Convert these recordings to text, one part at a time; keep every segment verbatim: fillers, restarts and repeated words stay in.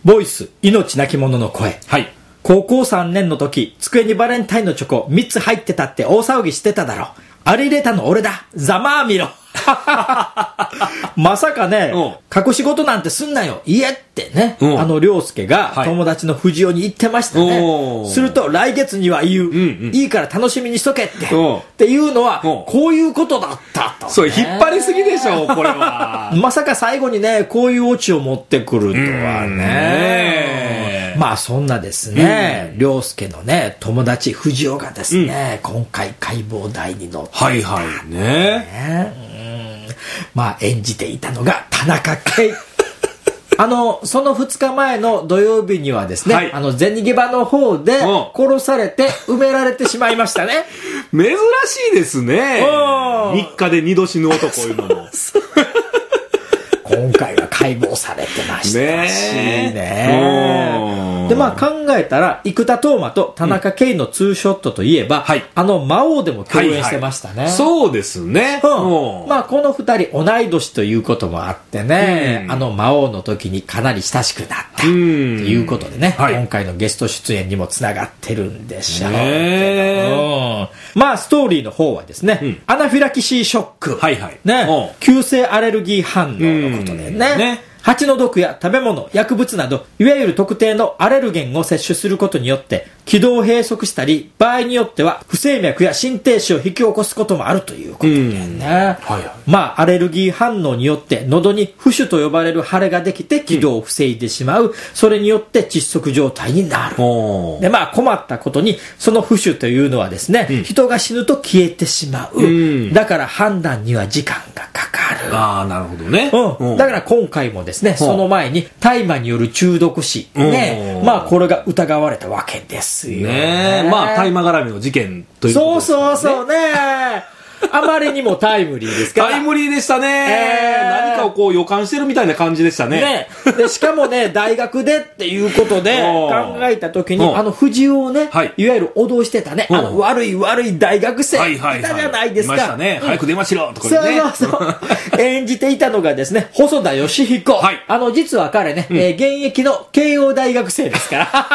ボイス、命なき者の声。 はい。 高校さんねんの時、机にバレンタインのチョコみっつ入ってたって大騒ぎしてただろ。あれ入れたの俺だ。ざまあみろ。まさかね、隠し事なんてすんなよ。いえってね、あの涼介が友達の藤尾に言ってましたね。はい、すると来月には言う、うんうん、いいから楽しみにしとけって。っていうのは、こういうことだったと、ね。 そう、引っ張りすぎでしょ、これは。 まさか最後にね、こういうオチを持ってくるとはね。まあそんなですね、涼介のね、友達藤尾がですね、うん、今回解剖台に乗ってた、ね。 はいはいね。 まあ演じていたのが田中圭。あの、そのふつかまえの土曜日にはですね、はい、あの、銭ゲバの方で殺されて埋められてしまいましたね。 珍しいですね。みっかでにど死ぬ男いうのも。 今回は解剖されてましたしね。ねで、まあ考えたら、生田斗真と田中圭のツーショットといえば、うん、あの魔王でも共演してましたね。はいはい、 そうですね。 うん、まあこの二人同い年ということもあってね、うん、あの魔王の時にかなり親しくなったということでね、うんはい、今回のゲスト出演にもつながってるんでしょうけど、ねうん、まあストーリーの方はですね、うん、アナフィラキシーショック、はいはいね、急性アレルギー反応のことでね、ね蜂の毒や食べ物、薬物など、いわゆる特定のアレルゲンを摂取することによって、気道を閉塞したり、場合によっては不整脈や心停止を引き起こすこともあるということでね。はいはい、まあ、アレルギー反応によって、喉に浮腫と呼ばれる腫れができて、気道を防いでしまう。それによって窒息状態になる。で、まあ、困ったことに、その浮腫というのはですね、うん、人が死ぬと消えてしまう。うん、だから判断には時間がかかる。 ああ、なるほどね。 うん。だから今回もですね、その前に大麻による中毒死、ね、まあこれが疑われたわけですよ ね, ねまあ大麻絡みの事件ということですね。 そうそうそうねあまりにもタイムリーですから。 タイムリーでしたね、えー、何かをこう予感してるみたいな感じでしたね。 ねでしかもね大学でっていうことで考えた時にあの藤尾をね、はい、いわゆる脅してたねあの悪い悪い大学生いたじゃないですか。いましたね、うん、早く電話しろとかね。 そうそうそう演じていたのがですね細田義彦、はい、あの実は彼ね、うんえー、現役の慶応大学生です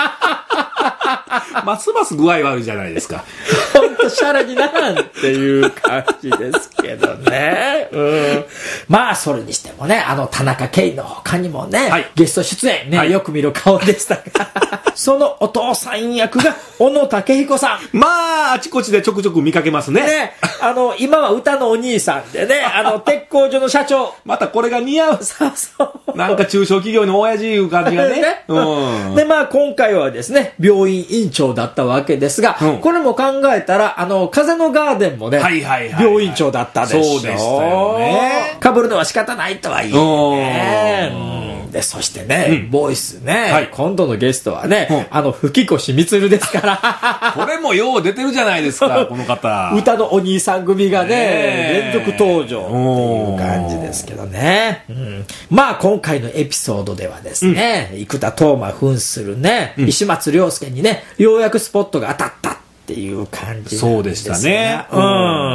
からますます具合悪いじゃないですか。 ほんとシャレにならんっていう感じですけどね、うん、まあそれにしてもねあの田中圭の他にもね、はい、ゲスト出演ね、はい、よく見る顔でしたがそのお父さん役が小野武彦さん。 まああちこちでちょくちょく見かけますね。 ねあの今は歌のお兄さんでねあの鉄工所の社長またこれが似合う。そうそうなんか中小企業の親父いう感じがねね、 うん、でまあ今回はですね病院院長だったわけですが、うん、これも考えたらあの風のガーデンもね、はいはいはいはい、病院長だったでしょ。 そうでしたよね。 被るのは仕方ないとはいえね、うん、でそしてね、うん、ボイスね、はい、今度のゲストはね、うん、あの吹越光ですからこれもよう出てるじゃないですかこの方。 歌のお兄さん組がね連続登場っていう感じですけどね、うん、まあ今回のエピソードではですね、うん、生田斗真扮するね、うん、石松亮介にねようやくスポットが当たったっていう感じなんですが、 そうでしたね、 うん、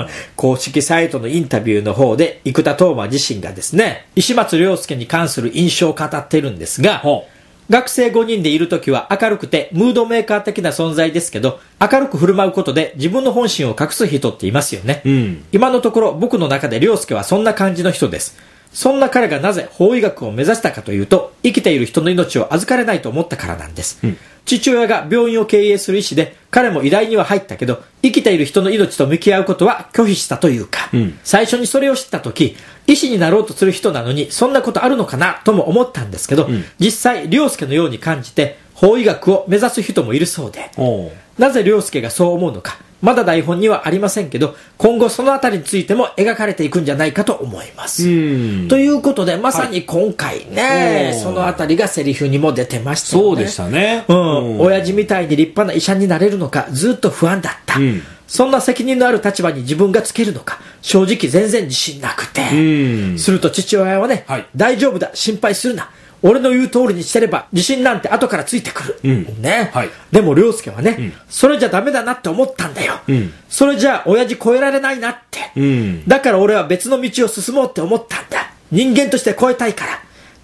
公式サイトのインタビューの方で生田斗真自身がですね石松亮介に関する印象を語っているんですが、学生ごにんでいるときは明るくてムードメーカー的な存在ですけど明るく振る舞うことで自分の本心を隠す人っていますよね、うん、今のところ僕の中で亮介はそんな感じの人です。そんな彼がなぜ法医学を目指したかというと生きている人の命を預かれないと思ったからなんです、うん、父親が病院を経営する医師で彼も医大には入ったけど生きている人の命と向き合うことは拒否したというか、うん、最初にそれを知った時医師になろうとする人なのにそんなことあるのかなとも思ったんですけど、うん、実際亮介のように感じて法医学を目指す人もいるそうで、なぜ亮介がそう思うのかまだ台本にはありませんけど今後そのあたりについても描かれていくんじゃないかと思います。ということでまさに今回ね、はい、そのあたりがセリフにも出てましたよね。 そうでしたね、 うん、親父みたいに立派な医者になれるのかずっと不安だった、うん、そんな責任のある立場に自分がつけるのか正直全然自信なくて、うん、すると父親はね、はい、大丈夫だ心配するな俺の言う通りにしてれば自信なんて後からついてくる、うんねはい、でも亮介はね、うん、それじゃダメだなって思ったんだよ、うん、それじゃあ親父超えられないなって、うん、だから俺は別の道を進もうって思ったんだ。人間として超えたいから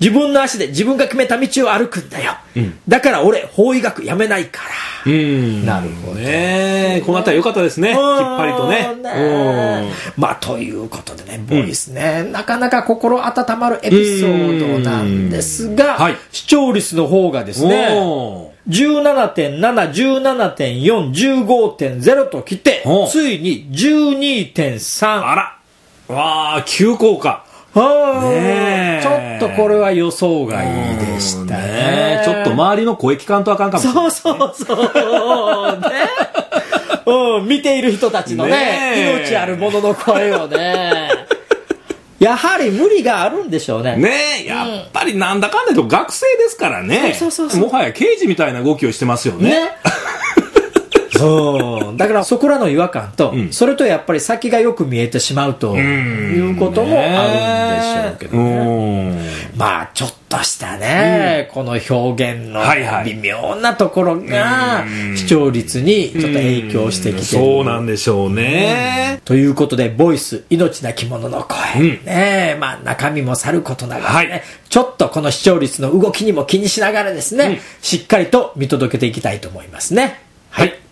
自分の足で自分が決めた道を歩くんだよ。うん、だから俺、法医学やめないから。 うん。なるほどね。このあたり良かったですね。きっぱりとね。 ねまあ、ということでね、ボイスね、うん、なかなか心温まるエピソードなんですが、はい、視聴率の方がですね、じゅうななてんなな、じゅうななてんよん、じゅうごてんゼロ ときて、ついに じゅうにてんさん。 あら。わあ、急降下。 ね、ちょっとこれは予想外でしたね。ねちょっと周りの声聞かんとあかんかもしれない、ね。 そうそうそう。ねうん、見ている人たちのね、ね命あるものの声をね。やはり無理があるんでしょうね。 ねえ、やっぱりなんだかんだと学生ですからね。そうそうそうそう。もはや刑事みたいな動きをしてますよね。ねそうだからそこらの違和感と、うん、それとやっぱり先がよく見えてしまうということもあるんでしょうけどね。まあちょっとしたね、うん、この表現の微妙なところが視聴率にちょっと影響してきてる。 そうなんでしょうね。 ということでボイス命なき者の声、うん、ねまあ中身もさることながらね、はい、ちょっとこの視聴率の動きにも気にしながらですね、うん、しっかりと見届けていきたいと思いますね。はい。